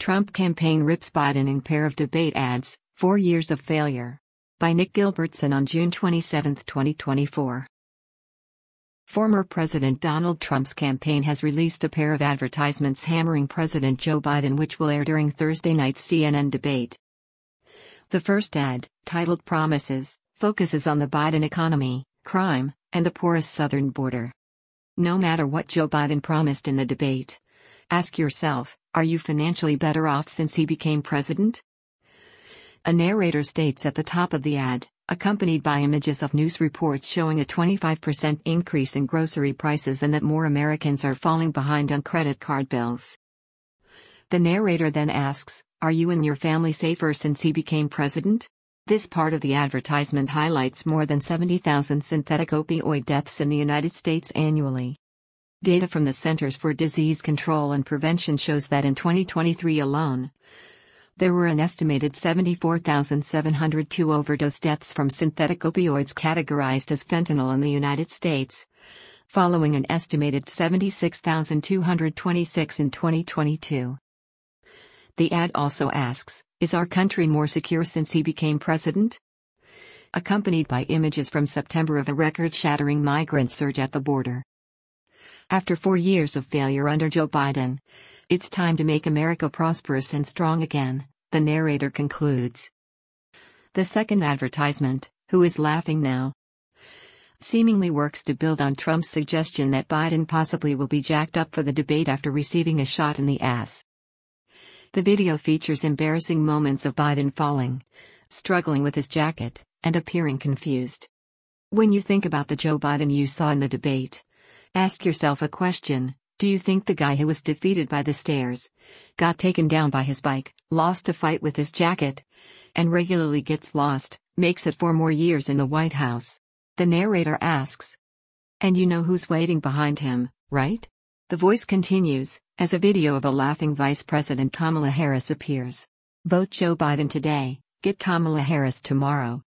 Trump campaign rips Biden in pair of debate ads, 4 years of failure. By Nick Gilbertson on June 27, 2024. Former President Donald Trump's campaign has released a pair of advertisements hammering President Joe Biden, which will air during Thursday night's CNN debate. The first ad, titled Promises, focuses on the Biden economy, crime, and the porous southern border. No matter what Joe Biden promised in the debate, ask yourself, are you financially better off since he became president? A narrator states at the top of the ad, accompanied by images of news reports showing a 25% increase in grocery prices and that more Americans are falling behind on credit card bills. The narrator then asks, are you and your family safer since he became president? This part of the advertisement highlights more than 70,000 synthetic opioid deaths in the United States annually. Data from the Centers for Disease Control and Prevention shows that in 2023 alone, there were an estimated 74,702 overdose deaths from synthetic opioids categorized as fentanyl in the United States, following an estimated 76,226 in 2022. The ad also asks, is our country more secure since he became president? Accompanied by images from September of a record-shattering migrant surge at the border. After 4 years of failure under Joe Biden, it's time to make America prosperous and strong again, the narrator concludes. The second advertisement, Who is Laughing Now?, seemingly works to build on Trump's suggestion that Biden possibly will be jacked up for the debate after receiving a shot in the ass. The video features embarrassing moments of Biden falling, struggling with his jacket, and appearing confused. When you think about the Joe Biden you saw in the debate, ask yourself a question. Do you think the guy who was defeated by the stairs, got taken down by his bike, lost a fight with his jacket, and regularly gets lost, makes it 4 more years in the White House? The narrator asks. And you know who's waiting behind him, right? The voice continues, as a video of a laughing Vice President Kamala Harris appears. Vote Joe Biden today, get Kamala Harris tomorrow.